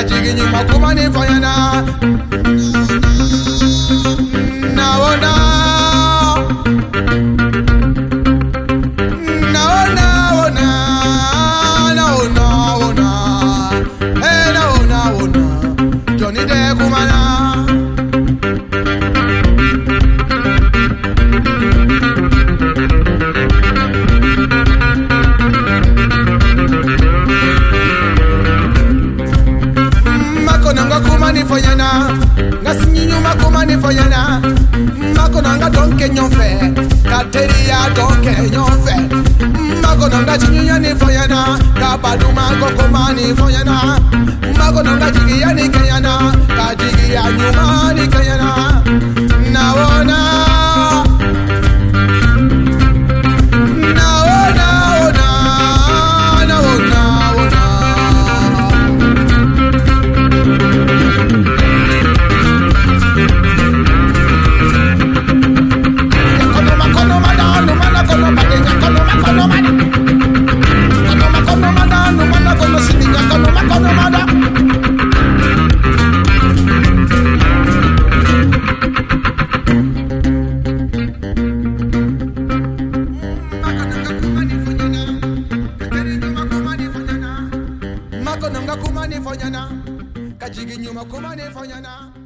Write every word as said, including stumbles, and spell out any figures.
kajigi nyuma kumani fayana. Na ona, na ona ona, na ona ona, hey na ona ona, Johnny de kumana. Kumani foyana, ngasinyu makumani foyana. Makonanga donke nyofe, kateria donke nyofe. Makonanga chinyani foyana, kabaduma kokomani foyana. Makonanga jigiyani kayana, kajigiya nyumani kayana. Naona, naona, ona, naona, ona. Kumani fonyana, kajigi nyuma kumani fonyana.